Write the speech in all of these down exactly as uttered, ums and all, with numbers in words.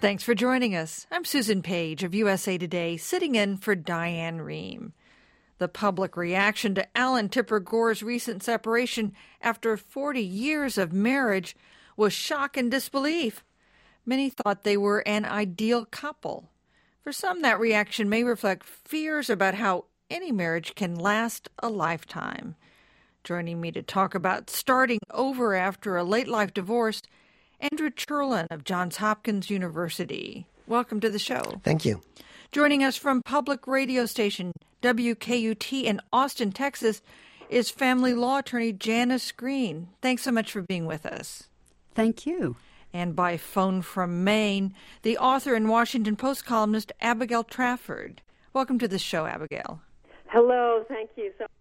Thanks for joining us. I'm Susan Page of U S A Today, sitting in for Diane Rehm. The public reaction to Alan Tipper Gore's recent separation after forty years of marriage was shock and disbelief. Many thought they were an ideal couple. For some, that reaction may reflect fears about how any marriage can last a lifetime. Joining me to talk about starting over after a late-life divorce, Andrew Cherlin of Johns Hopkins University. Welcome to the show. Thank you. Joining us from public radio station W K U T in Austin, Texas, is family law attorney Janice Green. Thanks so much for being with us. Thank you. And by phone from Maine, the author and Washington Post columnist Abigail Trafford. Welcome to the show, Abigail. Hello. Thank you so much.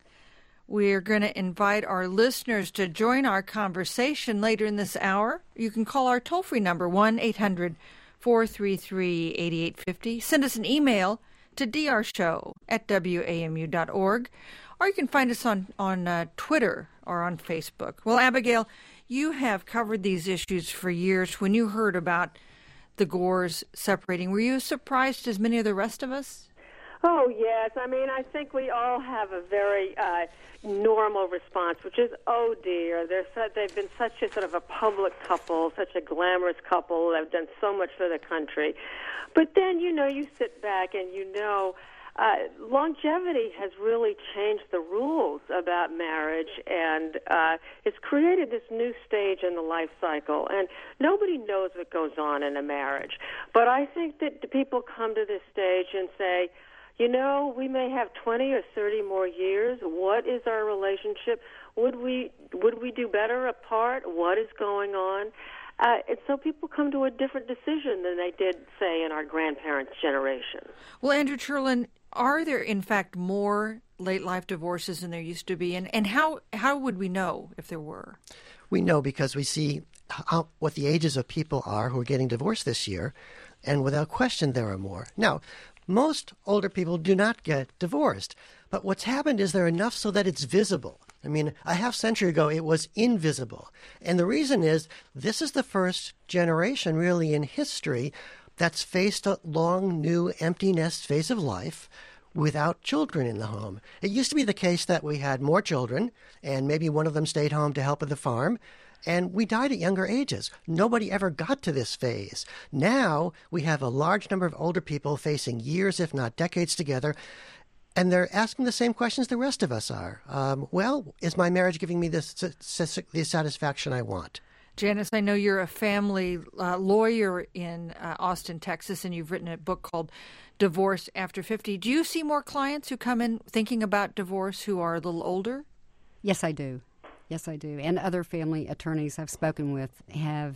We're going to invite our listeners to join our conversation later in this hour. You can call our toll-free number, one eight hundred four three three eight eight five zero. Send us an email to d r show at w a m u dot org, or you can find us on, on uh, Twitter or on Facebook. Well, Abigail, you have covered these issues for years. When you heard about the Gores separating, were you as surprised as many of the rest of us? Oh, yes. I mean, I think we all have a very uh, normal response, which is, oh, dear. They're so, they've been such a sort of a public couple, such a glamorous couple. They've done so much for the country. But then, you know, you sit back and you know uh, longevity has really changed the rules about marriage, and uh, it's created this new stage in the life cycle. And nobody knows what goes on in a marriage. But I think that people come to this stage and say, you know, we may have twenty or thirty more years. What is our relationship? Would we would we do better apart? What is going on? Uh, and so people come to a different decision than they did, say, in our grandparents' generation. Well, Andrew Cherlin, are there, in fact, more late-life divorces than there used to be? And, and how, how would we know if there were? We know because we see how, what the ages of people are who are getting divorced this year, and without question there are more. Now, most older people do not get divorced, but what's happened is they're enough so that it's visible. I mean, a half century ago, it was invisible. And the reason is this is the first generation really in history that's faced a long, new, empty nest phase of life without children in the home. It used to be the case that we had more children, and maybe one of them stayed home to help with the farm, and we died at younger ages. Nobody ever got to this phase. Now we have a large number of older people facing years, if not decades together, and they're asking the same questions the rest of us are. Um, well, is my marriage giving me the, the satisfaction I want? Janice, I know you're a family uh, lawyer in uh, Austin, Texas, and you've written a book called Divorce After fifty. Do you see more clients who come in thinking about divorce who are a little older? Yes, I do. Yes, I do. And other family attorneys I've spoken with have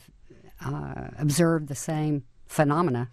uh, observed the same phenomena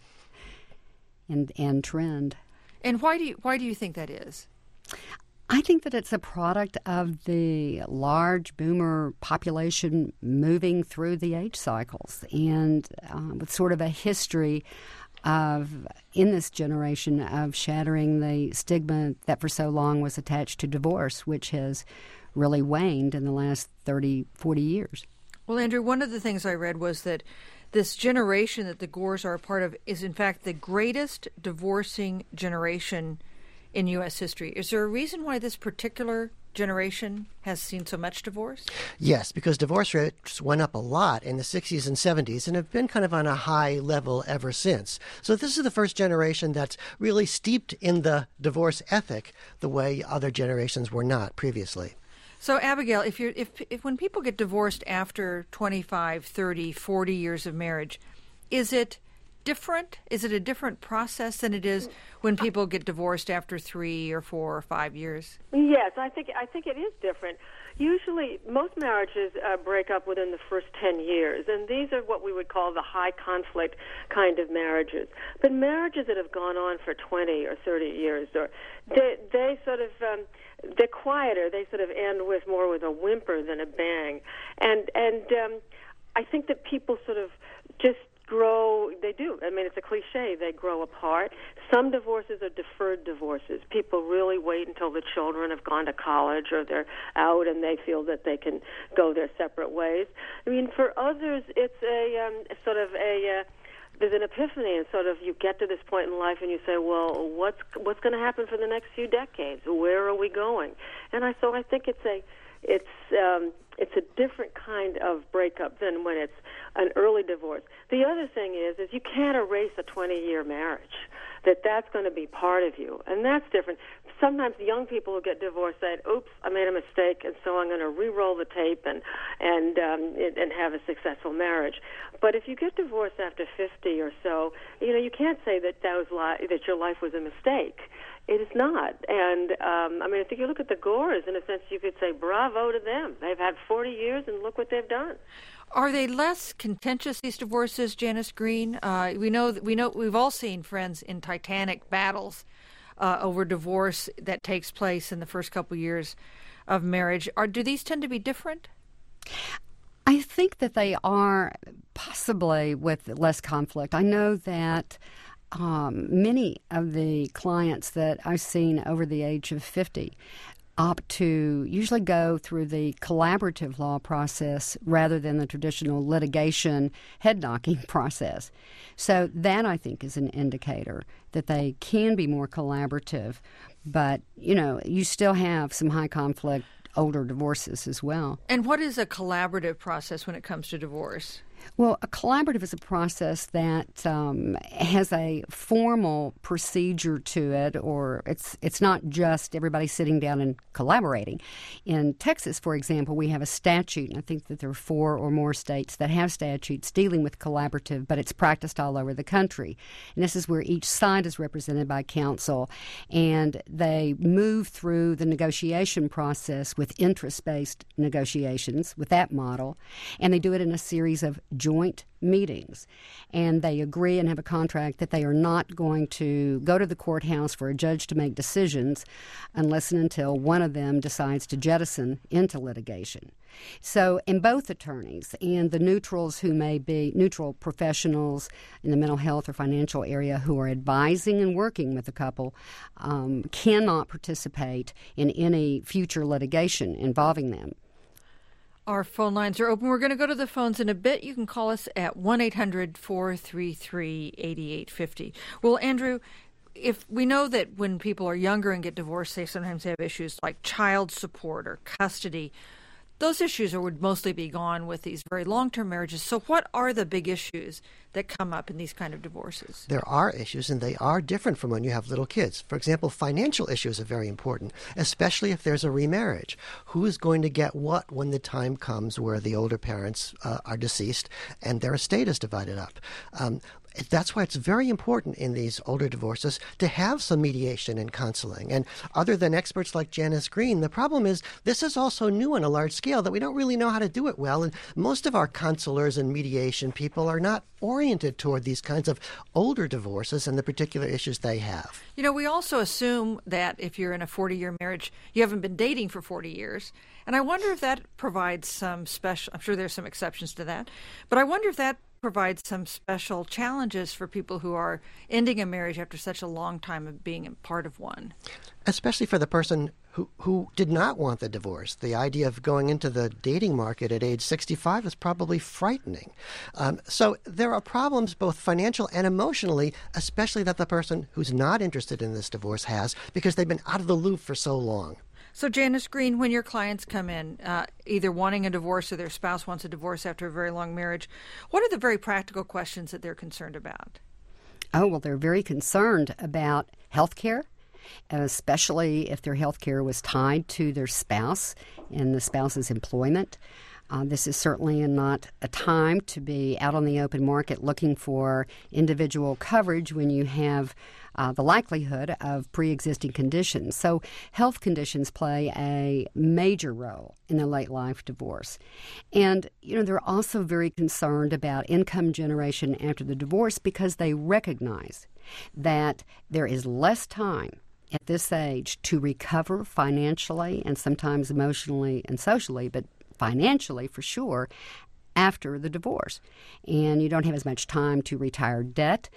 and and trend. And why do you, why do you think that is? I think that it's a product of the large boomer population moving through the age cycles, and uh, with sort of a history of, in this generation, of shattering the stigma that for so long was attached to divorce, which has really waned in the last thirty, forty years. Well, Andrew, one of the things I read was that this generation that the Gores are a part of is, in fact, the greatest divorcing generation in U S history. Is there a reason why this particular generation has seen so much divorce? Yes, because divorce rates went up a lot in the sixties and seventies and have been kind of on a high level ever since. So this is the first generation that's really steeped in the divorce ethic the way other generations were not previously. So, Abigail, if you're if if when people get divorced after twenty-five, thirty, forty years of marriage, is it different? Is it a different process than it is when people get divorced after three or four or five years? Yes, I think I think it is different. Usually, most marriages uh, break up within the first ten years, and these are what we would call the high conflict kind of marriages. But marriages that have gone on for twenty or thirty years, or they, they sort of um, they're quieter. They sort of end with more with a whimper than a bang, and and um, I think that people sort of just grow, they do. I mean, it's a cliche. They grow apart. Some divorces are deferred divorces. People really wait until the children have gone to college or they're out and they feel that they can go their separate ways. I mean, for others, it's a um, sort of a... Uh, there's an epiphany, and sort of you get to this point in life and you say, well, what's what's going to happen for the next few decades? Where are we going? And I so I think it's a it's um, it's a different kind of breakup than when it's an early divorce. The other thing is is you can't erase a twenty-year marriage. That that's going to be part of you, and that's different. Sometimes young people who get divorced say, "Oops, I made a mistake, and so I'm going to re-roll the tape and and um, and have a successful marriage." But if you get divorced after fifty or so, you know you can't say that that was li- that your life was a mistake. It is not, and um, I mean, I think you look at the Gores. In a sense, you could say, "Bravo to them! They've had forty years, and look what they've done." Are they less contentious, these divorces, Janice Green? Uh, we know we know we've all seen friends in titanic battles uh, over divorce that takes place in the first couple years of marriage. Are do these tend to be different? I think that they are, possibly with less conflict. I know that um, many of the clients that I've seen over the age of fifty opt to usually go through the collaborative law process rather than the traditional litigation head-knocking process. So that, I think, is an indicator that they can be more collaborative. But, you know, you still have some high-conflict older divorces as well. And what is a collaborative process when it comes to divorce? Well, a collaborative is a process that um, has a formal procedure to it, or it's it's not just everybody sitting down and collaborating. In Texas, for example, we have a statute, and I think that there are four or more states that have statutes dealing with collaborative, but it's practiced all over the country. And this is where each side is represented by counsel, and they move through the negotiation process with interest-based negotiations with that model, and they do it in a series of joint meetings, and they agree and have a contract that they are not going to go to the courthouse for a judge to make decisions unless and until one of them decides to jettison into litigation. So in both attorneys and the neutrals who may be neutral professionals in the mental health or financial area who are advising and working with the couple um, cannot participate in any future litigation involving them. Our phone lines are open. We're going to go to the phones in a bit. You can call us at one eight hundred four three three eight eight five zero. Well, Andrew, if we know that when people are younger and get divorced, they sometimes have issues like child support or custody. Those issues are, would mostly be gone with these very long-term marriages. So what are the big issues that come up in these kind of divorces? There are issues, and they are different from when you have little kids. For example, financial issues are very important, especially if there's a remarriage. Who is going to get what when the time comes where the older parents uh, are deceased and their estate is divided up? Um, That's why it's very important in these older divorces to have some mediation and counseling. And other than experts like Janice Green, the problem is this is also new on a large scale that we don't really know how to do it well. And most of our counselors and mediation people are not oriented toward these kinds of older divorces and the particular issues they have. You know, we also assume that if you're in a forty-year marriage, you haven't been dating for forty years. And I wonder if that provides some special, I'm sure there's some exceptions to that, but I wonder if that provides some special challenges for people who are ending a marriage after such a long time of being a part of one. Especially for the person who, who did not want the divorce. The idea of going into the dating market at age sixty-five is probably frightening. Um, so there are problems both financial and emotionally, especially that the person who's not interested in this divorce has because they've been out of the loop for so long. So, Janice Green, when your clients come in, uh, either wanting a divorce or their spouse wants a divorce after a very long marriage, what are the very practical questions that they're concerned about? Oh, well, they're very concerned about health care, especially if their health care was tied to their spouse and the spouse's employment. Uh, this is certainly not a time to be out on the open market looking for individual coverage when you have uh, the likelihood of pre-existing conditions. So health conditions play a major role in a late life divorce. And, you know, they're also very concerned about income generation after the divorce because they recognize that there is less time at this age to recover financially and sometimes emotionally and socially, but financially for sure, after the divorce. And you don't have as much time to retire debt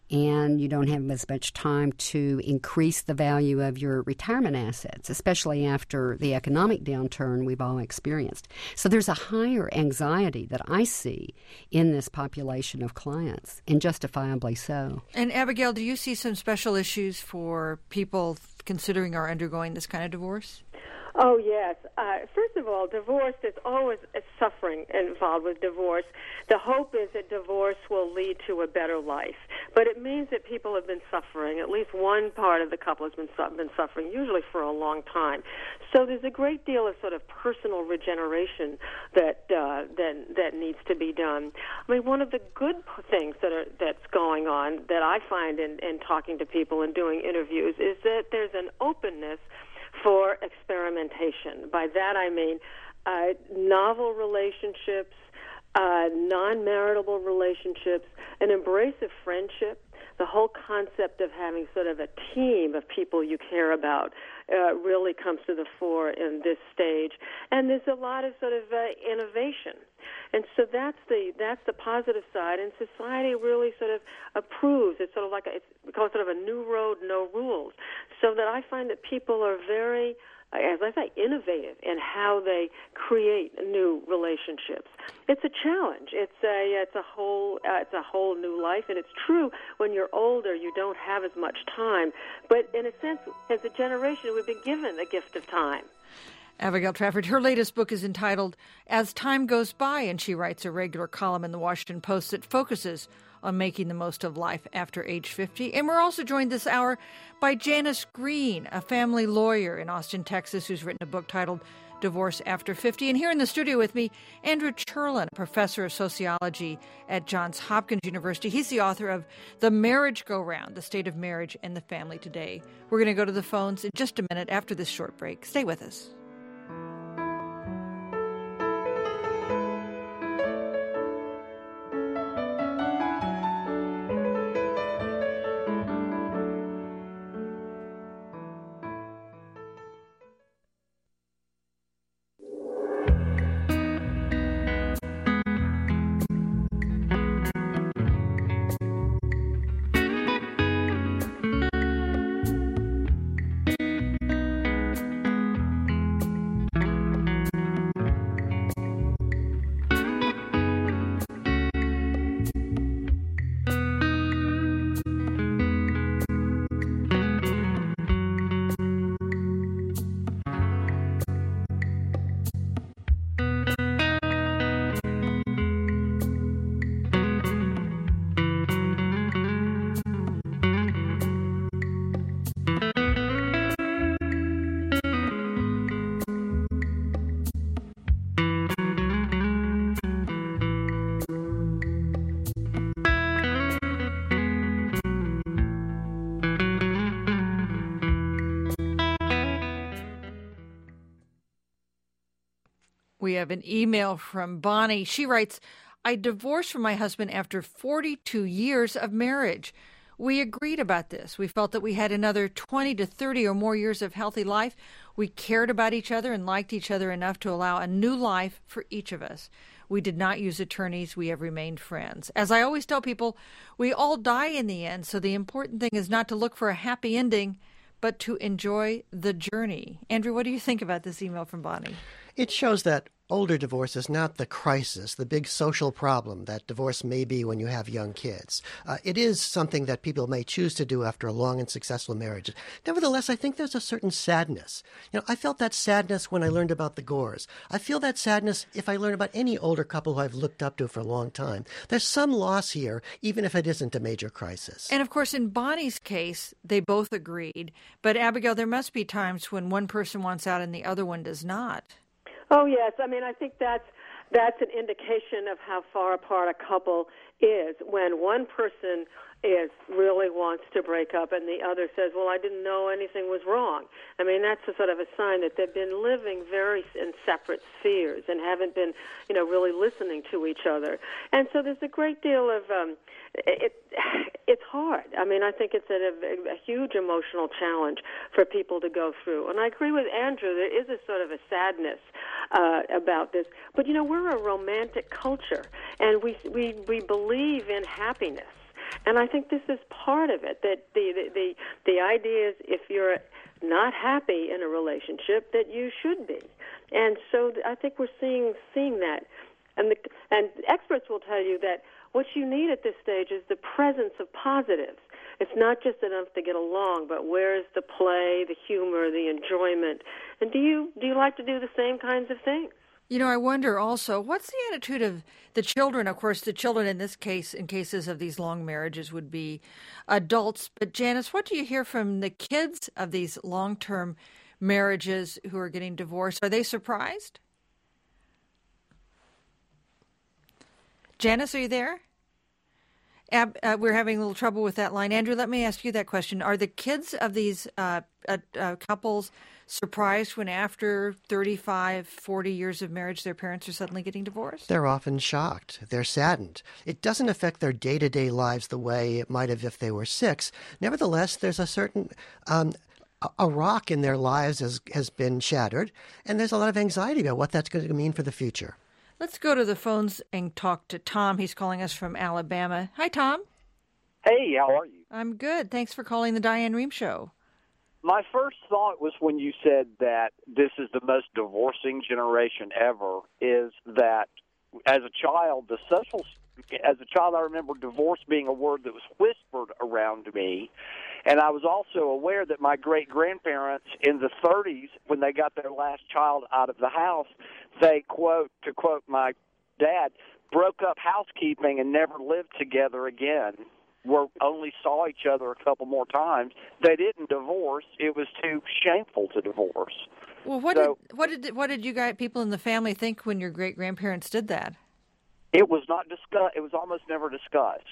and you don't have as much time to increase the value of your retirement assets, especially after the economic downturn we've all experienced. So there's a higher anxiety that I see in this population of clients, and justifiably so. And Abigail, do you see some special issues for people considering or undergoing this kind of divorce? Oh, yes. Uh, first of all, divorce, there's always a suffering involved with divorce. The hope is that divorce will lead to a better life. But it means that people have been suffering. At least one part of the couple has been, su- been suffering, usually for a long time. So there's a great deal of sort of personal regeneration that uh, that that needs to be done. I mean, one of the good things that are that's going on that I find in, in talking to people and doing interviews is that there's an openness for experimentation. By that I mean uh, novel relationships, uh, non-maritable relationships, an embrace of friendship, the whole concept of having sort of a team of people you care about uh, really comes to the fore in this stage. And there's a lot of sort of uh, innovation. And so that's the that's the positive side, and society really sort of approves. It's sort of like a, it's we call it sort of a new road, no rules. So that I find that people are very, as I say, innovative in how they create new relationships. It's a challenge. It's a it's a whole uh, it's a whole new life, and it's true when you're older you don't have as much time. But in a sense, as a generation, we've been given a gift of time. Abigail Trafford, her latest book is entitled As Time Goes By, and she writes a regular column in the Washington Post that focuses on making the most of life after age fifty. And we're also joined this hour by Janice Green, a family lawyer in Austin, Texas, who's written a book titled Divorce After fifty. And here in the studio with me, Andrew Cherlin, a professor of sociology at Johns Hopkins University. He's the author of The Marriage Go-Round, The State of Marriage and the Family Today. We're going to go to the phones in just a minute after this short break. Stay with us. We have an email from Bonnie. She writes, I divorced from my husband after forty-two years of marriage. We agreed about this. We felt that we had another twenty to thirty or more years of healthy life. We cared about each other and liked each other enough to allow a new life for each of us. We did not use attorneys. We have remained friends. As I always tell people, we all die in the end, so the important thing is not to look for a happy ending, but to enjoy the journey. Andrew, what do you think about this email from Bonnie? It shows that older divorce is not the crisis, the big social problem that divorce may be when you have young kids. Uh, it is something that people may choose to do after a long and successful marriage. Nevertheless, I think there's a certain sadness. You know, I felt that sadness when I learned about the Gores. I feel that sadness if I learn about any older couple who I've looked up to for a long time. There's some loss here, even if it isn't a major crisis. And of course, in Bonnie's case, they both agreed. But Abigail, there must be times when one person wants out and the other one does not. Oh, yes. I mean, I think that's that's an indication of how far apart a couple is when one person is really wants to break up and the other says, well, I didn't know anything was wrong. I mean, that's a sort of a sign that they've been living very in separate spheres and haven't been, you know, really listening to each other. And so there's a great deal of, um, it, it's hard. I mean, I think it's a, a, a huge emotional challenge for people to go through. And I agree with Andrew, there is a sort of a sadness uh, about this. But, you know, we're a romantic culture, and we, we, we believe in happiness. And I think this is part of it, that the, the, the, the idea is if you're not happy in a relationship, that you should be. And so I think we're seeing seeing that. And, the, and experts will tell you that what you need at this stage is the presence of positives. It's not just enough to get along, but where's the play, the humor, the enjoyment? And do you do you like to do the same kinds of things? You know, I wonder also, what's the attitude of the children? Of course, the children in this case, in cases of these long marriages, would be adults. But Janice, what do you hear from the kids of these long-term marriages who are getting divorced? Are they surprised? Janice, are you there? Ab, uh, we're having a little trouble with that line. Andrew, let me ask you that question. Are the kids of these uh, uh, uh, couples surprised when after thirty-five, forty years of marriage, their parents are suddenly getting divorced? They're often shocked. They're saddened. It doesn't affect their day-to-day lives the way it might have if they were six. Nevertheless, there's a certain... Um, a rock in their lives has, has been shattered, and there's a lot of anxiety about what that's going to mean for the future. Let's go to the phones and talk to Tom. He's calling us from Alabama. Hi, Tom. Hey, how are you? I'm good. Thanks for calling the Diane Rehm Show. My first thought was when you said that this is the most divorcing generation ever, is that as a child, the social, as a child, I remember divorce being a word that was whispered around me. And I was also aware that my great-grandparents in the thirties, when they got their last child out of the house, they, quote, to quote my dad, broke up housekeeping and never lived together again. We only saw each other a couple more times. They didn't divorce. It was too shameful to divorce. Well, what so, did what did what did you guys, people in the family, think when your great-grandparents did that? It was not discussed. It was almost never discussed.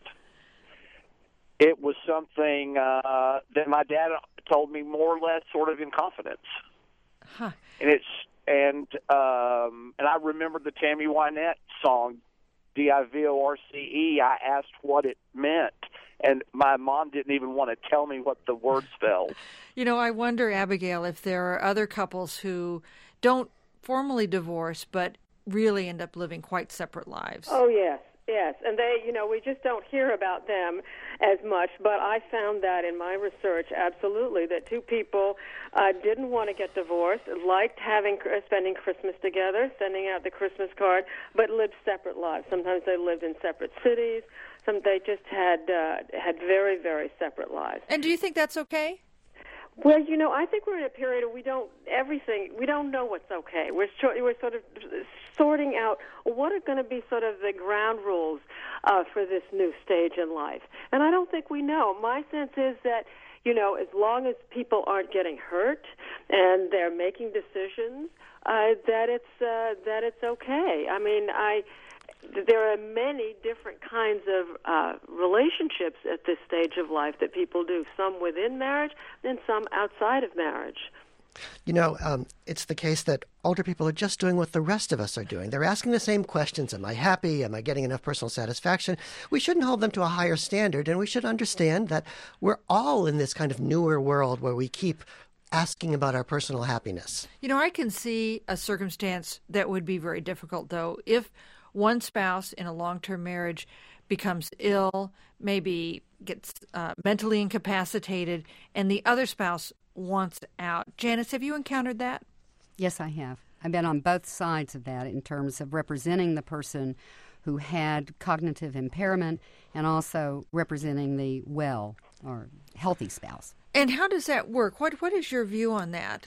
It was something uh, that my dad told me more or less sort of in confidence. Huh. And it's and um, and I remember the Tammy Wynette song, D I V O R C E. I asked what it meant, and my mom didn't even want to tell me what the word spelled. You know, I wonder, Abigail, if there are other couples who don't formally divorce but really end up living quite separate lives. Oh, yes. Yes, and they, you know, we just don't hear about them as much, but I found that in my research, absolutely, that two people uh, didn't want to get divorced, liked having spending Christmas together, sending out the Christmas card, but lived separate lives. Sometimes they lived in separate cities. Some they just had uh, had very, very separate lives. And do you think that's okay? Well, you know, I think we're in a period where we don't everything. We don't know what's okay. We're we're sort of sorting out what are going to be sort of the ground rules uh, for this new stage in life, and I don't think we know. My sense is that, you know, as long as people aren't getting hurt and they're making decisions, uh, that it's uh, that it's okay. I mean, I. There are many different kinds of uh, relationships at this stage of life that people do, some within marriage and some outside of marriage. You know, um, it's the case that older people are just doing what the rest of us are doing. They're asking the same questions. Am I happy? Am I getting enough personal satisfaction? We shouldn't hold them to a higher standard, and we should understand that we're all in this kind of newer world where we keep asking about our personal happiness. You know, I can see a circumstance that would be very difficult, though, if one spouse in a long-term marriage becomes ill, maybe gets uh, mentally incapacitated, and the other spouse wants out. Janice, have you encountered that? Yes, I have. I've been on both sides of that in terms of representing the person who had cognitive impairment and also representing the well or healthy spouse. And how does that work? What What is your view on that?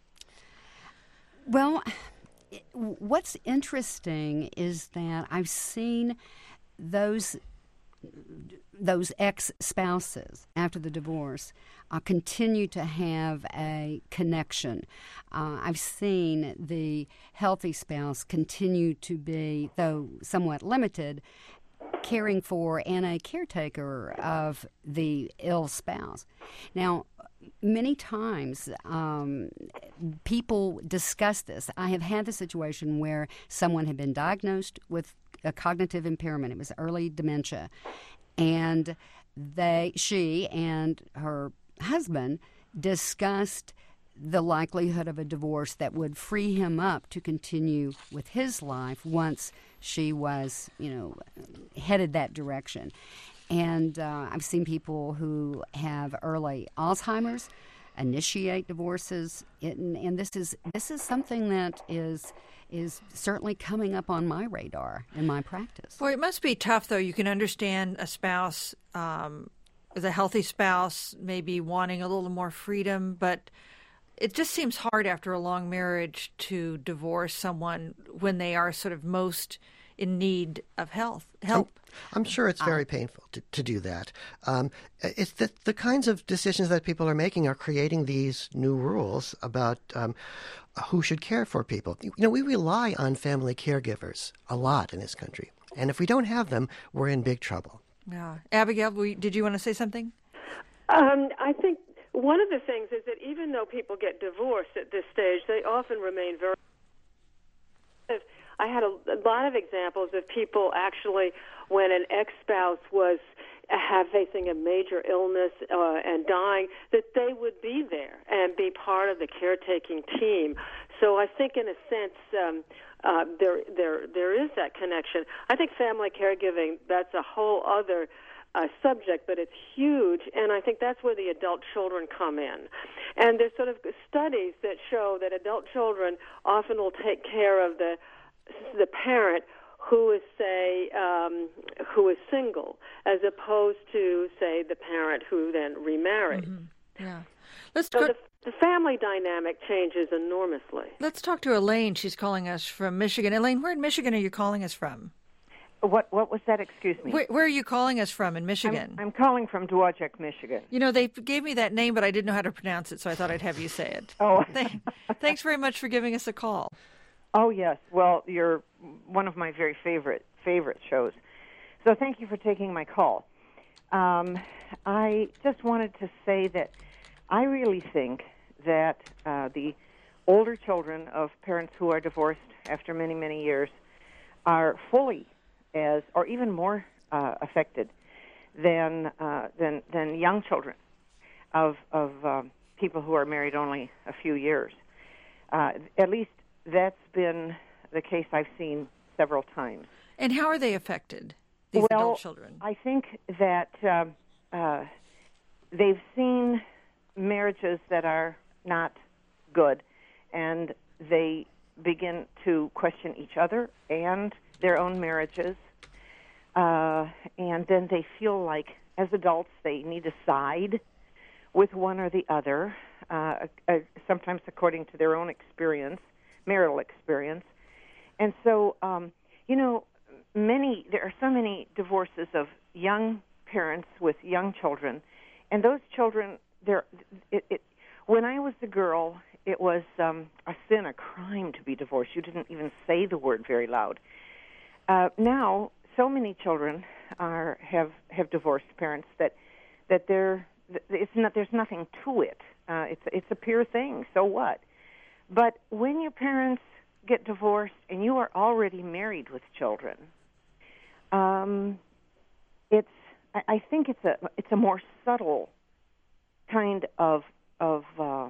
Well, what's interesting is that I've seen those those ex-spouses after the divorce uh, continue to have a connection. Uh, I've seen the healthy spouse continue to be, though somewhat limited, caring for and a caretaker of the ill spouse. Now, many times um, people discuss this. I have had the situation where someone had been diagnosed with a cognitive impairment. It was early dementia. And they, she and her husband discussed the likelihood of a divorce that would free him up to continue with his life once she was, you know, headed that direction. And uh, I've seen people who have early Alzheimer's initiate divorces, it, and, and this is this is something that is is certainly coming up on my radar in my practice. Boy, it must be tough, though. You can understand a spouse, um, as a healthy spouse, maybe wanting a little more freedom, but it just seems hard after a long marriage to divorce someone when they are sort of most in need of health help. I'm, I'm sure it's very painful to, to do that. Um, it's the, the kinds of decisions that people are making are creating these new rules about um, who should care for people. You know, we rely on family caregivers a lot in this country. And if we don't have them, we're in big trouble. Yeah. Abigail, we, did you want to say something? Um, I think one of the things is that even though people get divorced at this stage, they often remain very... I had a, a lot of examples of people actually, when an ex-spouse was have facing a major illness uh, and dying, that they would be there and be part of the caretaking team. So I think, in a sense, um, uh, there there there is that connection. I think family caregiving, that's a whole other uh, subject, but it's huge, and I think that's where the adult children come in. And there's sort of studies that show that adult children often will take care of the the parent who is, say, um, who is single, as opposed to, say, the parent who then remarried. Mm-hmm. Yeah. Let's so go- the, the family dynamic changes enormously. Let's talk to Elaine. She's calling us from Michigan. Elaine, where in Michigan are you calling us from? What What was that? Excuse me. Where, where are you calling us from in Michigan? I'm, I'm calling from Dowagiac, Michigan. You know, they gave me that name, but I didn't know how to pronounce it, so I thought I'd have you say it. Oh. Thanks very much for giving us a call. Oh, yes. Well, you're one of my very favorite favorite shows. So thank you for taking my call. Um, I just wanted to say that I really think that uh, the older children of parents who are divorced after many, many years are fully as, or even more uh, affected than, uh, than than young children of, of um, people who are married only a few years. Uh, at least that's been the case I've seen several times. And how are they affected, these well, adult children? I think that uh, uh, they've seen marriages that are not good, and they begin to question each other and their own marriages, uh, and then they feel like, as adults, they need to side with one or the other, uh, uh, sometimes according to their own experience, marital experience. And so, um, you know, many there are so many divorces of young parents with young children, and those children, they're, it, it, when I was a girl, it was um, a sin, a crime to be divorced. You didn't even say the word very loud. Uh, now, so many children are have have divorced parents that that they're it's not there's nothing to it. Uh, it's it's a pure thing. So what? But when your parents get divorced and you are already married with children, um, it's I, I think it's a it's a more subtle kind of of uh,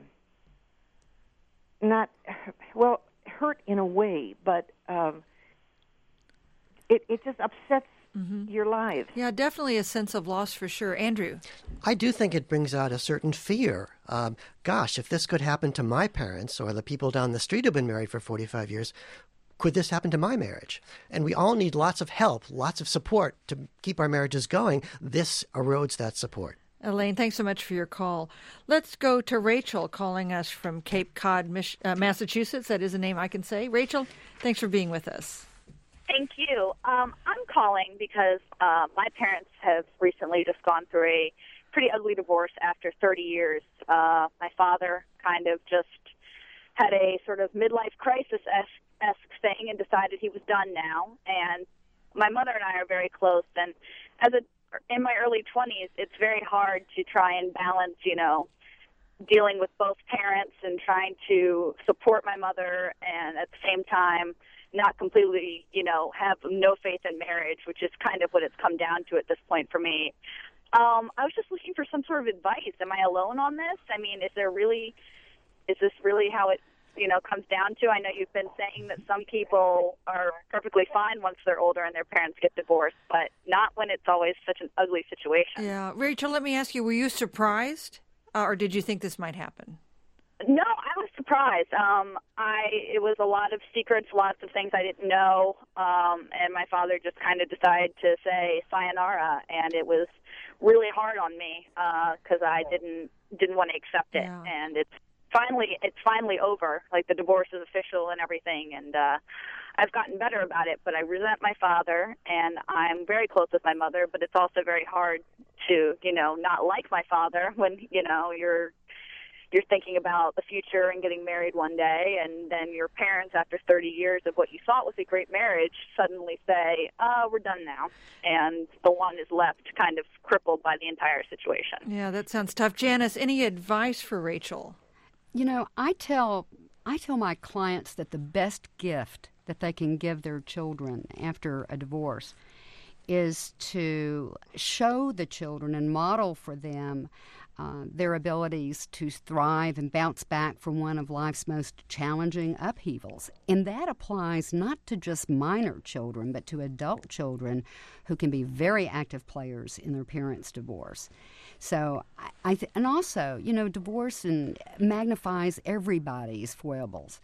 not well hurt in a way, but um, it it just upsets mm-hmm. your lives. Yeah, definitely a sense of loss for sure. Andrew? I do think it brings out a certain fear. Um, gosh, if this could happen to my parents or the people down the street who've been married for forty-five years, could this happen to my marriage? And we all need lots of help, lots of support to keep our marriages going. This erodes that support. Elaine, thanks so much for your call. Let's go to Rachel calling us from Cape Cod, Mich- uh, Massachusetts. That is a name I can say. Rachel, thanks for being with us. Thank you. Um, I'm calling because uh, my parents have recently just gone through a pretty ugly divorce after thirty years. Uh, my father kind of just had a sort of midlife crisis-esque thing and decided he was done now. And my mother and I are very close. And as a in my early twenties, it's very hard to try and balance, you know, dealing with both parents and trying to support my mother and at the same time not completely, you know, have no faith in marriage, which is kind of what it's come down to at this point for me. Um, I was just looking for some sort of advice. Am I alone on this? I mean, is there really, is this really how it you know, comes down to. I know you've been saying that some people are perfectly fine once they're older and their parents get divorced, but not when it's always such an ugly situation. Yeah. Rachel, let me ask you, were you surprised, uh, or did you think this might happen? No, I was surprised. Um, I it was a lot of secrets, lots of things I didn't know, um, and my father just kind of decided to say sayonara, and it was really hard on me because uh, I didn't didn't want to accept it, Yeah. and it's finally it's finally over. Like the divorce is official and everything, and uh, I've gotten better about it. But I resent my father, and I'm very close with my mother. But it's also very hard to you know not like my father when you know you're. You're thinking about the future and getting married one day, and then your parents, after thirty years of what you thought was a great marriage, suddenly say, oh, we're done now. And the one is left kind of crippled by the entire situation. Yeah, that sounds tough. Janice, any advice for Rachel? You know, I tell I tell my clients that the best gift that they can give their children after a divorce is to show the children and model for them Uh, their abilities to thrive and bounce back from one of life's most challenging upheavals. And that applies not to just minor children, but to adult children who can be very active players in their parents' divorce. So, I, I th- and also, you know, divorce and magnifies everybody's foibles.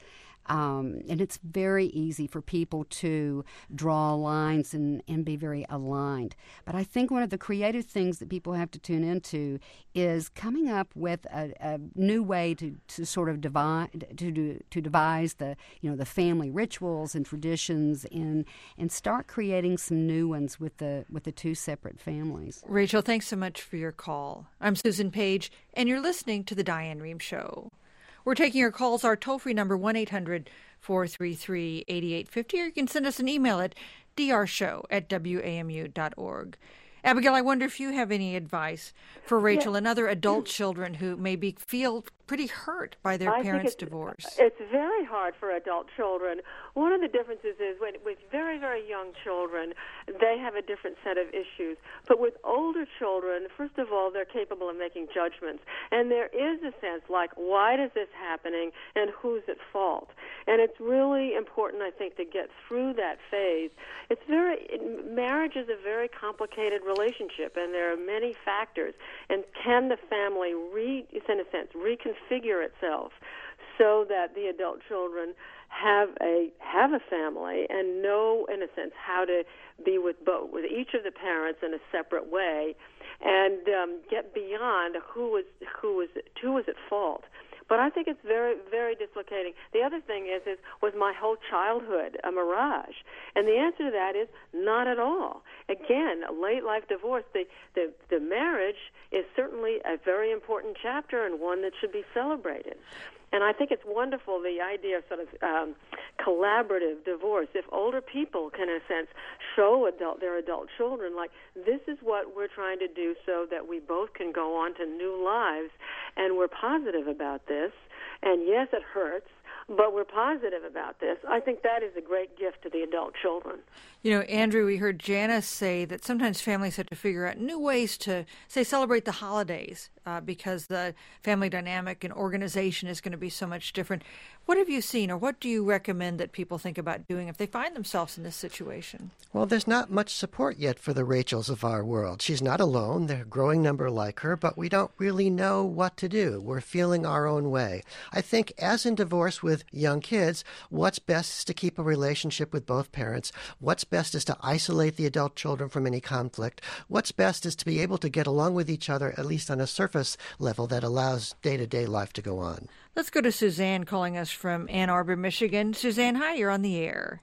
Um, and it's very easy for people to draw lines and, and be very aligned. But I think one of the creative things that people have to tune into is coming up with a, a new way to, to sort of divide to do, to devise the you know the family rituals and traditions and and start creating some new ones with the with the two separate families. Rachel, thanks so much for your call. I'm Susan Page, and you're listening to The Diane Rehm Show. We're taking your calls. Our toll-free number, one eight hundred four three three eight eight five zero, or you can send us an email at d r show at w a m u dot org. Abigail, I wonder if you have any advice for Rachel and other adult children who maybe feel pretty hurt by their I parents' think it's, divorce. It's very hard for adult children. One of the differences is when with very, very young children, they have a different set of issues. But with older children, first of all, they're capable of making judgments. And there is a sense like, why is this happening and who's at fault? And it's really important, I think, to get through that phase. It's very, marriage is a very complicated relationship, and there are many factors. And can the family, re, in a sense, reconfigure itself so that the adult children have a have a family and know, in a sense, how to be with both, with each of the parents in a separate way, and um, get beyond who was who was who was at fault. But I think it's very, very dislocating. The other thing is, is was my whole childhood a mirage? And the answer to that is not at all. Again, a late life divorce, the, the, the marriage is certainly a very important chapter and one that should be celebrated. And I think it's wonderful, the idea of sort of um, collaborative divorce. If older people can, in a sense, show adult their adult children, like, this is what we're trying to do so that we both can go on to new lives, and we're positive about this. And yes, it hurts, but we're positive about this. I think that is a great gift to the adult children. You know, Andrew, we heard Janice say that sometimes families have to figure out new ways to, say, celebrate the holidays uh, because the family dynamic and organization is going to be so much different. What have you seen, or what do you recommend that people think about doing if they find themselves in this situation? Well, there's not much support yet for the Rachels of our world. She's not alone. There's a growing number like her, but we don't really know what to do. We're feeling our own way. I think, as in divorce with young kids, what's best is to keep a relationship with both parents. What's best is to isolate the adult children from any conflict. What's best is to be able to get along with each other, at least on a surface level that allows day-to-day life to go on. Let's go to Suzanne calling us from Ann Arbor, Michigan. Suzanne, hi, you're on the air.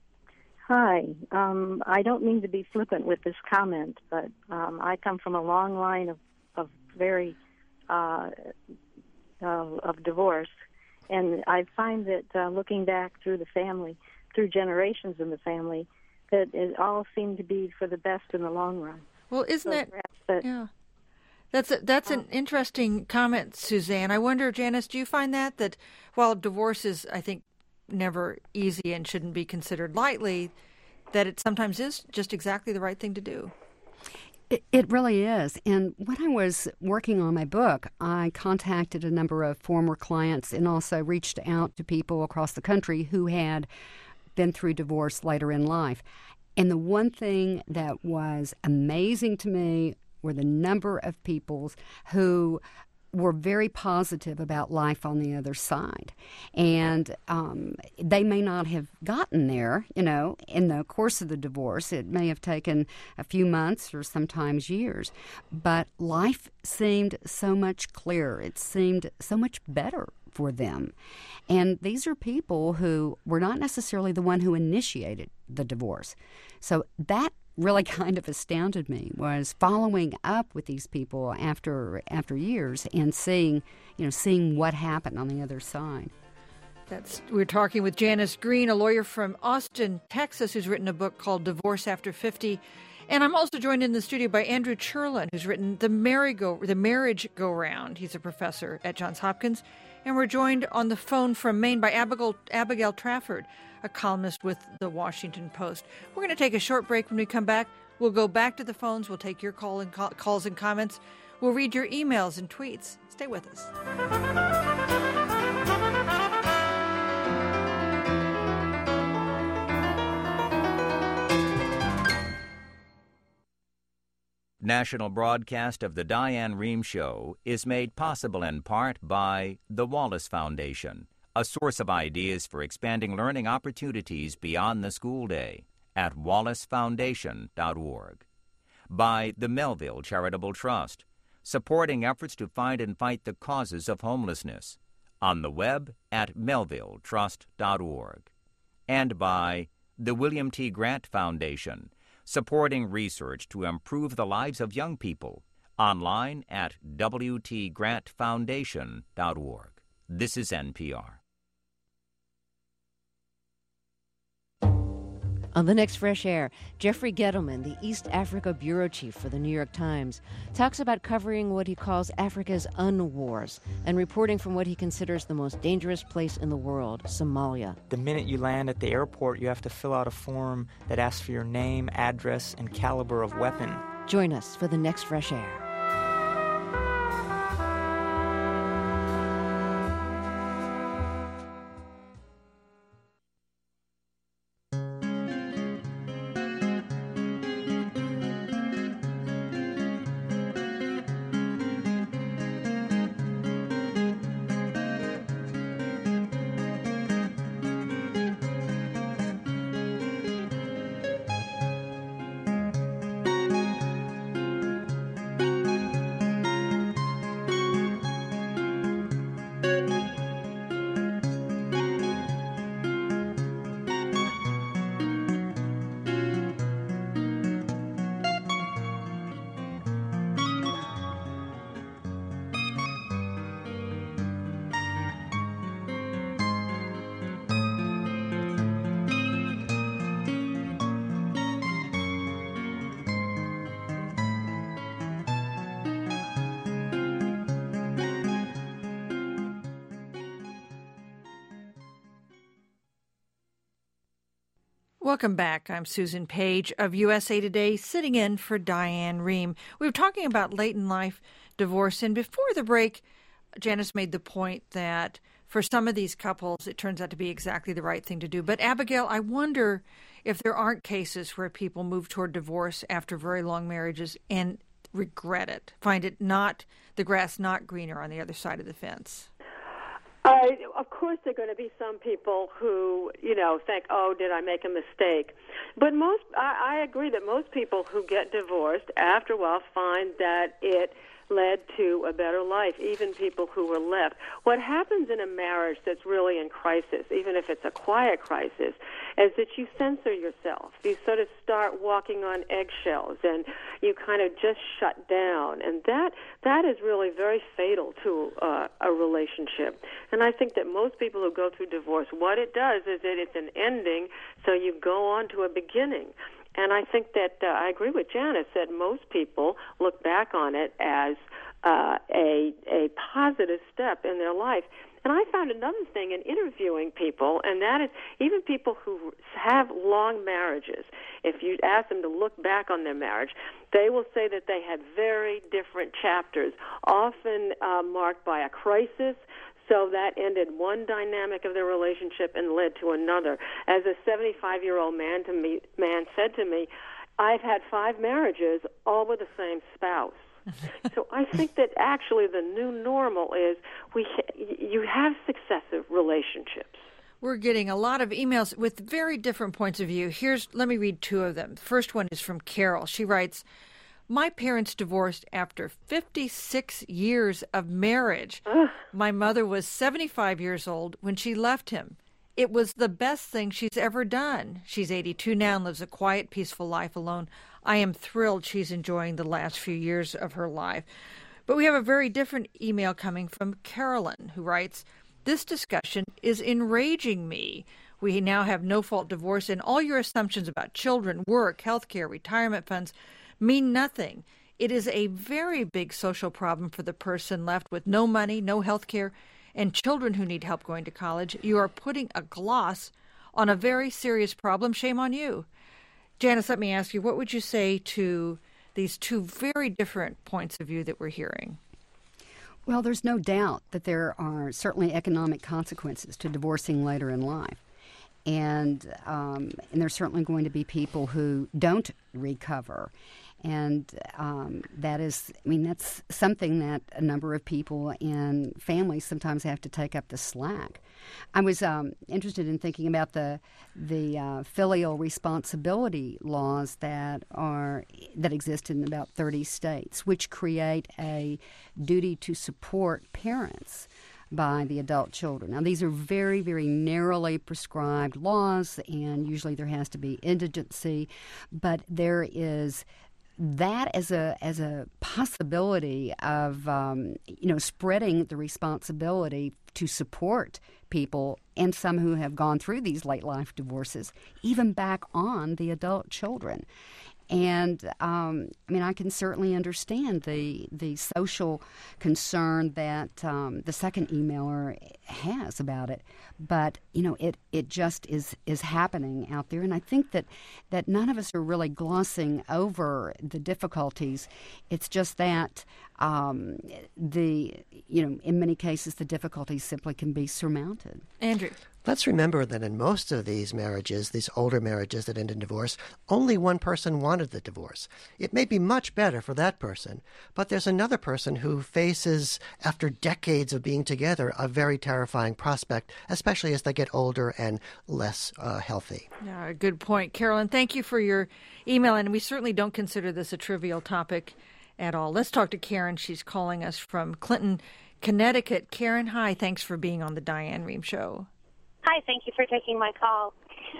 Hi. Um, I don't mean to be flippant with this comment, but um, I come from a long line of, of very uh, uh, of divorce, and I find that uh, looking back through the family, through generations in the family, that it all seemed to be for the best in the long run. Well, isn't so it? that, Yeah. That's a, that's an interesting comment, Suzanne. I wonder, Janice, do you find that, that while divorce is, I think, never easy and shouldn't be considered lightly, that it sometimes is just exactly the right thing to do? It, it really is. And when I was working on my book, I contacted a number of former clients and also reached out to people across the country who had been through divorce later in life. And the one thing that was amazing to me were the number of people who were very positive about life on the other side. And um, they may not have gotten there, you know, in the course of the divorce. It may have taken a few months or sometimes years. But life seemed so much clearer. It seemed so much better for them. And these are people who were not necessarily the one who initiated the divorce. So that really kind of astounded me, was following up with these people after after years and seeing, you know, seeing what happened on the other side. That's we're talking with Janice Green, a lawyer from Austin, Texas, who's written a book called Divorce After fifty. And I'm also joined in the studio by Andrew Cherlin, who's written The Merry-Go, The Marriage Go-Round. He's a professor at Johns Hopkins. And we're joined on the phone from Maine by Abigail, Abigail Trafford, a columnist with The Washington Post. We're going to take a short break. When we come back, we'll go back to the phones. We'll take your call and call, calls and comments. We'll read your emails and tweets. Stay with us. National broadcast of the Diane Rehm Show is made possible in part by the Wallace Foundation, a source of ideas for expanding learning opportunities beyond the school day at wallace foundation dot org. By the Melville Charitable Trust, supporting efforts to find and fight the causes of homelessness, on the web at melville trust dot org. And by the William T. Grant Foundation, supporting research to improve the lives of young people, online at w t grant foundation dot org. This is N P R. On the next Fresh Air, Jeffrey Gettleman, the East Africa bureau chief for the New York Times, talks about covering what he calls Africa's unwars and reporting from what he considers the most dangerous place in the world, Somalia. The minute you land at the airport, you have to fill out a form that asks for your name, address, and caliber of weapon. Join us for the next Fresh Air. Welcome back. I'm Susan Page of U S A Today, sitting in for Diane Rehm. We were talking about late in life divorce, and before the break, Janice made the point that for some of these couples, it turns out to be exactly the right thing to do. But Abigail, I wonder if there aren't cases where people move toward divorce after very long marriages and regret it, find it not, the grass not greener on the other side of the fence. Uh, of course, there are going to be some people who, you know, think, oh, did I make a mistake? But most, I, I agree that most people who get divorced after a while find that it led to a better life, even people who were left. What happens in a marriage that's really in crisis, even if it's a quiet crisis, is that you censor yourself. You sort of start walking on eggshells, and you kind of just shut down. And that that is really very fatal to uh, a relationship. And I think that most people who go through divorce, what it does is that it's an ending, so you go on to a beginning. And I think that uh, I agree with Janice that most people look back on it as uh, a a positive step in their life. And I found another thing in interviewing people, and that is even people who have long marriages, if you ask them to look back on their marriage, they will say that they had very different chapters, often uh, marked by a crisis. So that ended one dynamic of their relationship and led to another. As a seventy-five-year-old man to me, man said to me, I've had five marriages, all with the same spouse. So I think that actually the new normal is we you have successive relationships. We're getting a lot of emails with very different points of view. Here's let me read two of them. The first one is from Carol. She writes, my parents divorced after fifty-six years of marriage. Ugh. My mother was seventy-five years old when she left him. It was the best thing she's ever done. She's eighty-two now and lives a quiet, peaceful life alone. I am thrilled she's enjoying the last few years of her life. But we have a very different email coming from Carolyn, who writes, this discussion is enraging me. We now have no-fault divorce, and all your assumptions about children, work, health care, retirement funds mean nothing. It is a very big social problem for the person left with no money, no health care, and children who need help going to college. You are putting a gloss on a very serious problem. Shame on you. Janice, let me ask you, what would you say to these two very different points of view that we're hearing? Well, there's no doubt that there are certainly economic consequences to divorcing later in life. And, um, and there's certainly going to be people who don't recover. And um, that is, I mean, that's something that a number of people and families sometimes have to take up the slack. I was um, interested in thinking about the the uh, filial responsibility laws that are that exist in about thirty states, which create a duty to support parents by the adult children. Now, these are very, very narrowly prescribed laws, and usually there has to be indigency, but there is that as a as a possibility of um, you know spreading the responsibility to support people, and some who have gone through these late life divorces, even back on the adult children. And um, I mean, I can certainly understand the the social concern that um, the second emailer has about it, but you know, it, it just is is happening out there, and I think that that none of us are really glossing over the difficulties. It's just that um, the you know, in many cases, the difficulties simply can be surmounted. Andrew. Let's remember that in most of these marriages, these older marriages that end in divorce, only one person wanted the divorce. It may be much better for that person, but there's another person who faces, after decades of being together, a very terrifying prospect, especially as they get older and less uh, healthy. Yeah, good point. Carolyn, thank you for your email, and we certainly don't consider this a trivial topic at all. Let's talk to Karen. She's calling us from Clinton, Connecticut. Karen, hi. Thanks for being on the Diane Rehm Show. Hi, thank you for taking my call.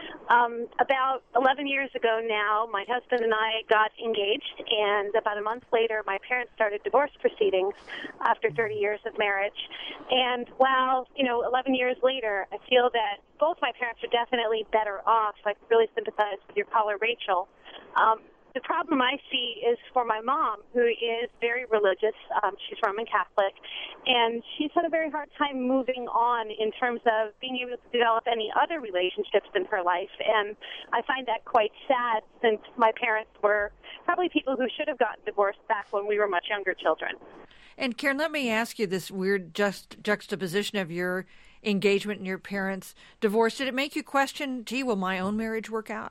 Um, about eleven years ago now, my husband and I got engaged, and about a month later, my parents started divorce proceedings after thirty years of marriage. And while, you know, eleven years later, I feel that both my parents are definitely better off. I really sympathize with your caller, Rachel. Um, The problem I see is for my mom, who is very religious. Um, she's Roman Catholic, and she's had a very hard time moving on in terms of being able to develop any other relationships in her life. And I find that quite sad, since my parents were probably people who should have gotten divorced back when we were much younger children. And Karen, let me ask you this weird just juxtaposition of your engagement and your parents' divorce. Did it make you question, gee, will my own marriage work out?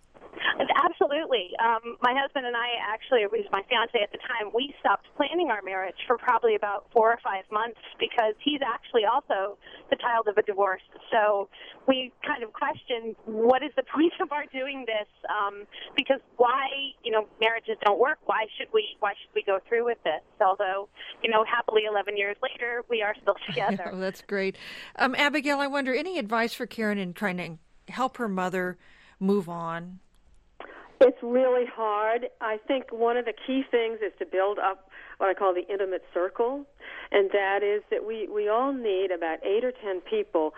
Absolutely. Um, my husband and I, actually, it was my fiance at the time, we stopped planning our marriage for probably about four or five months because he's actually also the child of a divorce. So we kind of questioned, what is the point of our doing this? Um, because why, you know, marriages don't work. Why should we, why should we go through with this? Although, you know, happily eleven years later, we are still together. Oh, that's great. Um, Abigail, I wonder, any advice for Karen in trying to help her mother move on? It's really hard. I think one of the key things is to build up what I call the intimate circle, and that is that we, we all need about eight or ten people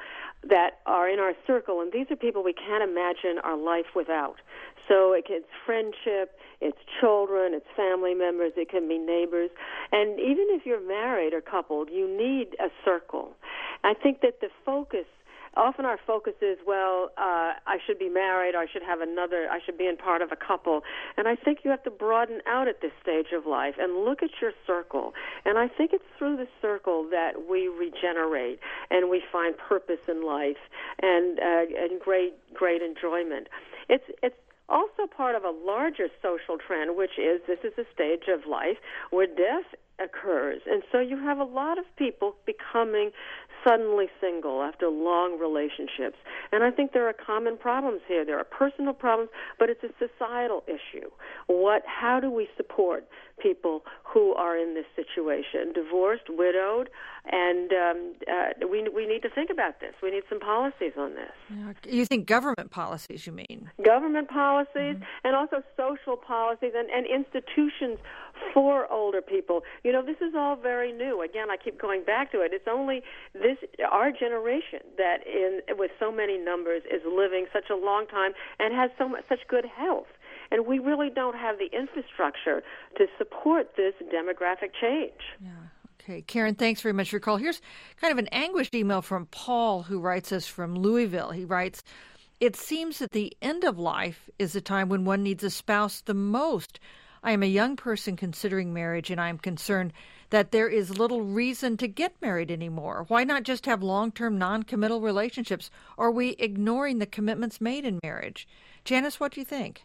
that are in our circle, and these are people we can't imagine our life without. So it can, it's friendship, it's children, it's family members, it can be neighbors. And even if you're married or coupled, you need a circle. I think that the focus, often our focus is, well, uh, I should be married, or I should have another, I should be in part of a couple. And I think you have to broaden out at this stage of life and look at your circle. And I think it's through the circle that we regenerate and we find purpose in life and uh, and great great enjoyment. It's it's also part of a larger social trend, which is this is a stage of life where death occurs. And so you have a lot of people becoming suddenly single after long relationships. And I think there are common problems here. There are personal problems, but it's a societal issue. What? How do we support people who are in this situation, divorced, widowed? And um, uh, we we need to think about this. We need some policies on this. Yeah. You think government policies, you mean? Government policies mm-hmm. and also social policies and, and institutions for older people. You know, this is all very new. Again, I keep going back to it. It's only this our generation that, in with so many numbers, is living such a long time and has so much, such good health. And we really don't have the infrastructure to support this demographic change. Yeah. Okay, Karen, thanks very much for your call. Here's kind of an anguished email from Paul, who writes us from Louisville. He writes, "It seems that the end of life is the time when one needs a spouse the most. I am a young person considering marriage, and I am concerned that there is little reason to get married anymore. Why not just have long-term non-committal relationships? Are we ignoring the commitments made in marriage?" Janice, what do you think?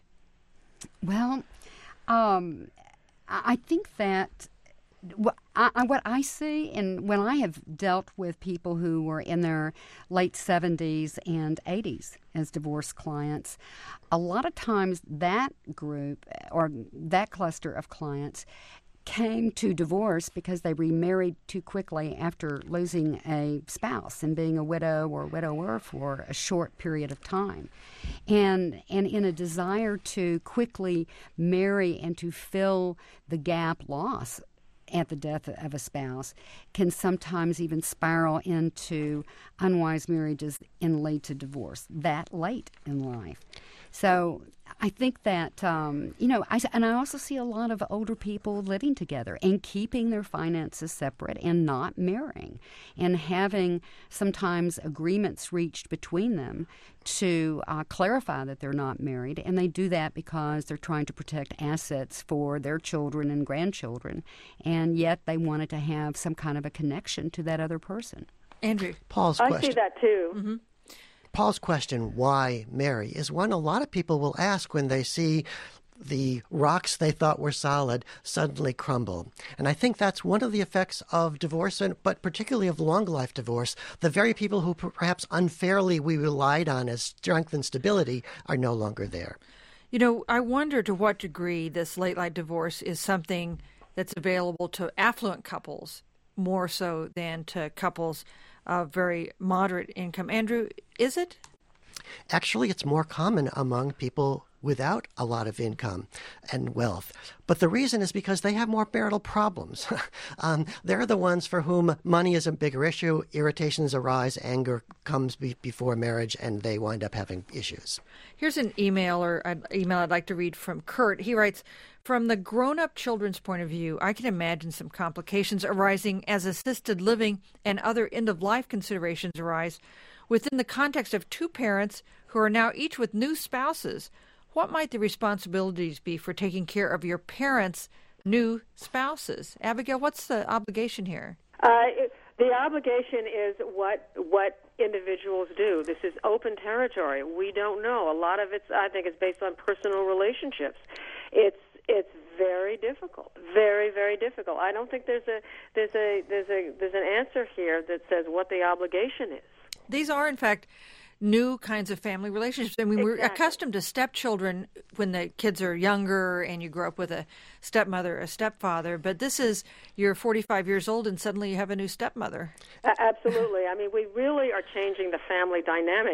Well, um, I think that what I, what I see, and when I have dealt with people who were in their late seventies and eighties as divorce clients, a lot of times that group or that cluster of clients came to divorce because they remarried too quickly after losing a spouse and being a widow or widower for a short period of time. And and in a desire to quickly marry and to fill the gap loss at the death of a spouse can sometimes even spiral into unwise marriages and lead to divorce that late in life. So I think that, um, you know, I, and I also see a lot of older people living together and keeping their finances separate and not marrying and having sometimes agreements reached between them to uh, clarify that they're not married. And they do that because they're trying to protect assets for their children and grandchildren. And yet they wanted to have some kind of a connection to that other person. Andrew. Paul's I question. see that too. Mm-hmm. Paul's question, why marry, is one a lot of people will ask when they see the rocks they thought were solid suddenly crumble. And I think that's one of the effects of divorce, and, but particularly of long-life divorce. The very people who perhaps unfairly we relied on as strength and stability are no longer there. You know, I wonder to what degree this late-life divorce is something that's available to affluent couples more so than to couples of very moderate income. Andrew, is it? Actually, it's more common among people without a lot of income and wealth. But the reason is because they have more marital problems. um, they're the ones for whom money is a bigger issue, irritations arise, anger comes be- before marriage, and they wind up having issues. Here's an email or an email I'd like to read from Kurt. He writes, "From the grown-up children's point of view, I can imagine some complications arising as assisted living and other end-of-life considerations arise within the context of two parents who are now each with new spouses. What might the responsibilities be for taking care of your parents' new spouses?" Abigail, what's the obligation here? Uh, it, the obligation is what what individuals do. This is open territory. We don't know. A lot of it's, I think, is based on personal relationships. It's it's very difficult, very very difficult. I don't think there's a there's a there's a there's an answer here that says what the obligation is. These are, in fact, new kinds of family relationships. I mean, Exactly. we're accustomed to stepchildren when the kids are younger and you grow up with a stepmother or a stepfather, but this is you're forty-five years old and suddenly you have a new stepmother. Uh, absolutely. I mean, we really are changing the family dynamic.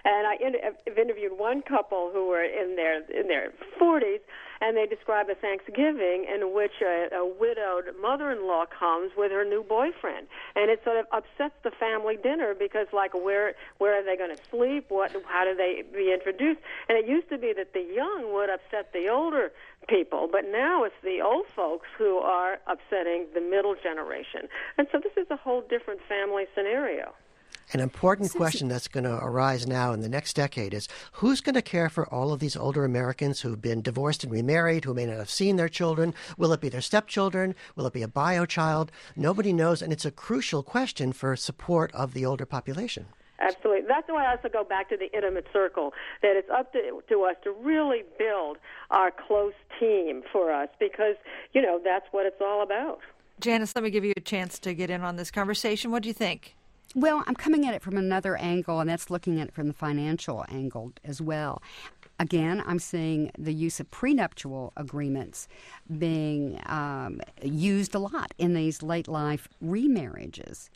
And I in, I've interviewed one couple who were in their in their forties, and they describe a Thanksgiving in which a, a widowed mother-in-law comes with her new boyfriend, and it sort of upsets the family dinner because, like, where where are they going to sleep? What? How do they be introduced? And it used to be that the young would upset the older people, but now it's the old folks who are upsetting the middle generation, and so this is a whole different family scenario. An important question that's going to arise now in the next decade is who's going to care for all of these older Americans who've been divorced and remarried, who may not have seen their children? Will it be their stepchildren? Will it be a bio child? Nobody knows, and it's a crucial question for support of the older population. Absolutely. That's why I also go back to the intimate circle, that it's up to, to us to really build our close team for us because, you know, that's what it's all about. Janice, let me give you a chance to get in on this conversation. What do you think? Well, I'm coming at it from another angle, and that's looking at it from the financial angle as well. Again, I'm seeing the use of prenuptial agreements being um, used a lot in these late life remarriages.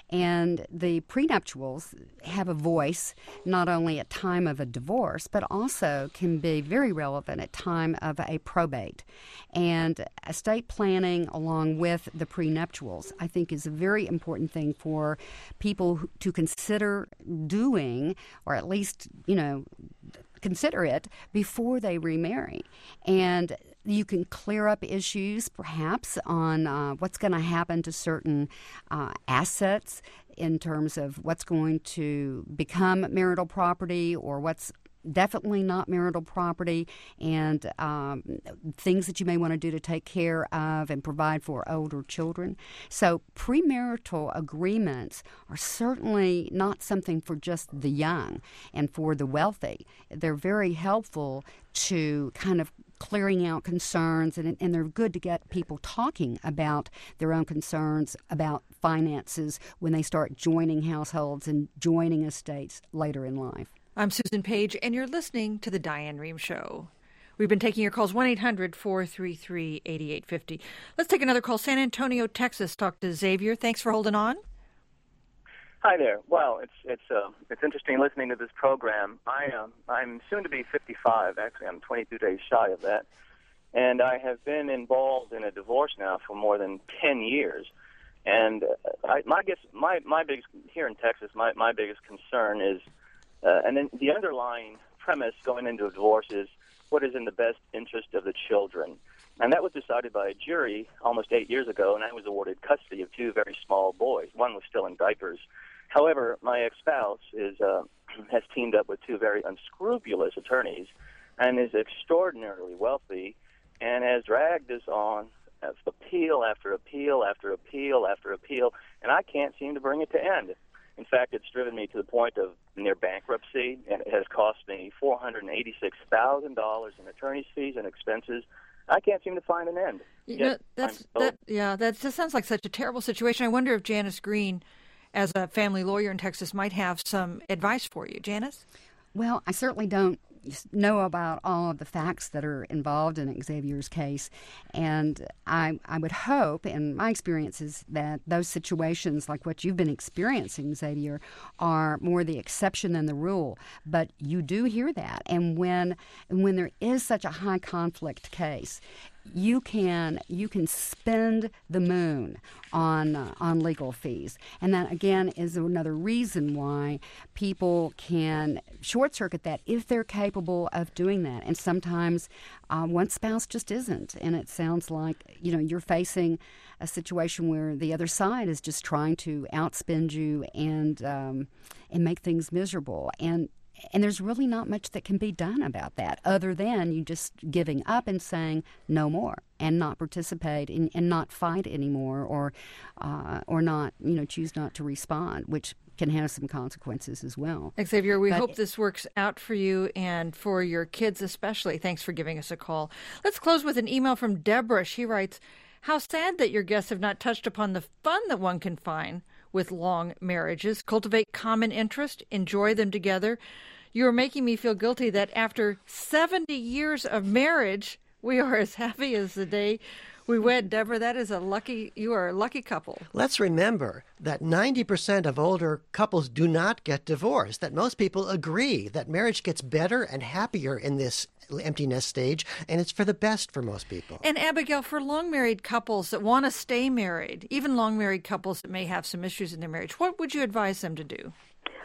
And the prenuptials have a voice not only at time of a divorce, but also can be very relevant at time of a probate. And estate planning along with the prenuptials, I think, is a very important thing for people to consider doing, or at least, you know, consider it before they remarry. And you can clear up issues, perhaps, on uh, what's going to happen to certain uh, assets in terms of what's going to become marital property or what's definitely not marital property, and um, things that you may want to do to take care of and provide for older children. So premarital agreements are certainly not something for just the young and for the wealthy. They're very helpful to kind of clearing out concerns, and, and they're good to get people talking about their own concerns about finances when they start joining households and joining estates later in life. I'm Susan Page, and you're listening to The Diane Rehm Show. We've been taking your calls, one eight hundred four three three eight eight five zero. Let's take another call. San Antonio, Texas. Talk to Xavier. Thanks for holding on. Hi there. Well, it's it's uh, it's interesting listening to this program. I um, I'm soon to be fifty-five. Actually, I'm twenty-two days shy of that, and I have been involved in a divorce now for more than ten years. And uh, I, my guess, my my biggest here in Texas, my my biggest concern is. Uh, and then the underlying premise going into a divorce is what is in the best interest of the children. And that was decided by a jury almost eight years ago, and I was awarded custody of two very small boys. One was still in diapers. However, my ex-spouse is uh, has teamed up with two very unscrupulous attorneys and is extraordinarily wealthy and has dragged us on as appeal after appeal after appeal after appeal, and I can't seem to bring it to end. In fact, it's driven me to the point of near bankruptcy, and it has cost me four hundred eighty-six thousand dollars in attorney's fees and expenses. I can't seem to find an end. You know, that's so, that. Yeah, that just sounds like such a terrible situation. I wonder if Janice Green, as a family lawyer in Texas, might have some advice for you. Janice? Well, I certainly don't know about all of the facts that are involved in Xavier's case, and I, I would hope, and my experience is that those situations like what you've been experiencing, Xavier, are more the exception than the rule. But you do hear that, and when when there is such a high conflict case, you can you can spend the moon on uh, on legal fees, and that again is another reason why people can short circuit that if they're capable of doing that. And sometimes uh, one spouse just isn't, and it sounds like you know you're facing a situation where the other side is just trying to outspend you and um, and make things miserable. And And there's really not much that can be done about that other than you just giving up and saying no more and not participate in, and not fight anymore or uh, or not, you know, choose not to respond, which can have some consequences as well. Xavier, we but, hope this works out for you and for your kids especially. Thanks for giving us a call. Let's close with an email from Deborah. She writes, how sad that your guests have not touched upon the fun that one can find with long marriages. Cultivate common interest, enjoy them together. You are making me feel guilty that after seventy years of marriage, we are as happy as the day We wed, Deborah. That is a lucky, you are a lucky couple. Let's remember that ninety percent of older couples do not get divorced, that most people agree that marriage gets better and happier in this empty nest stage, and it's for the best for most people. And Abigail, for long married couples that want to stay married, even long married couples that may have some issues in their marriage, what would you advise them to do?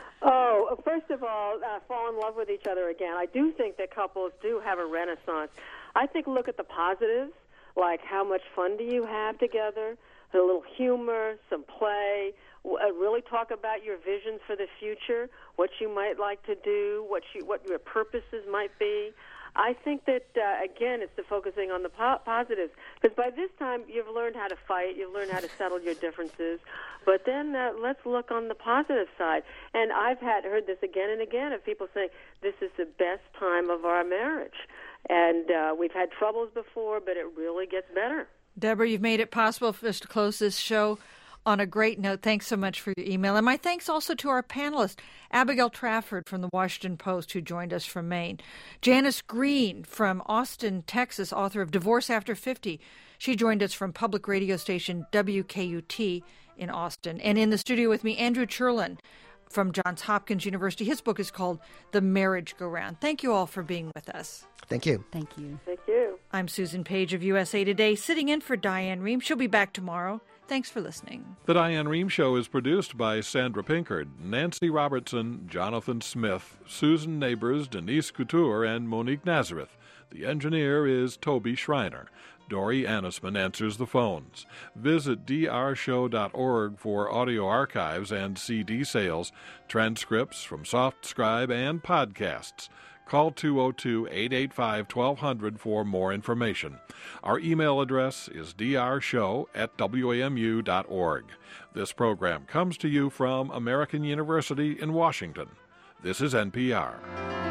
Oh, first of all, uh, fall in love with each other again. I do think that couples do have a renaissance. I think look at the positives, like how much fun do you have together, a little humor, some play, uh, really talk about your visions for the future, what you might like to do, what you, what your purposes might be. I think that, uh, again, it's the focusing on the po- positives. Because by this time, you've learned how to fight. You've learned how to settle your differences. But then uh, let's look on the positive side. And I've had heard this again and again of people saying, this is the best time of our marriage. And uh, we've had troubles before, but it really gets better. Deborah, you've made it possible for us to close this show on a great note. Thanks so much for your email. And my thanks also to our panelists, Abigail Trafford from the Washington Post, who joined us from Maine, Janice Green from Austin, Texas, author of Divorce After fifty. She joined us from public radio station W K U T in Austin. And in the studio with me, Andrew Cherlin from Johns Hopkins University. His book is called The Marriage Go Round. Thank you all for being with us. Thank you. Thank you. Thank you. I'm Susan Page of U S A Today, sitting in for Diane Rehm. She'll be back tomorrow. Thanks for listening. The Diane Rehm Show is produced by Sandra Pinkard, Nancy Robertson, Jonathan Smith, Susan Neighbors, Denise Couture, and Monique Nazareth. The engineer is Toby Schreiner. Dory Annisman answers the phones. Visit d r show dot org for audio archives and C D sales, transcripts from SoftScribe, and podcasts. Call two oh two, eight eight five, twelve hundred for more information. Our email address is d r show at w a m u dot org. This program comes to you from American University in Washington. This is N P R.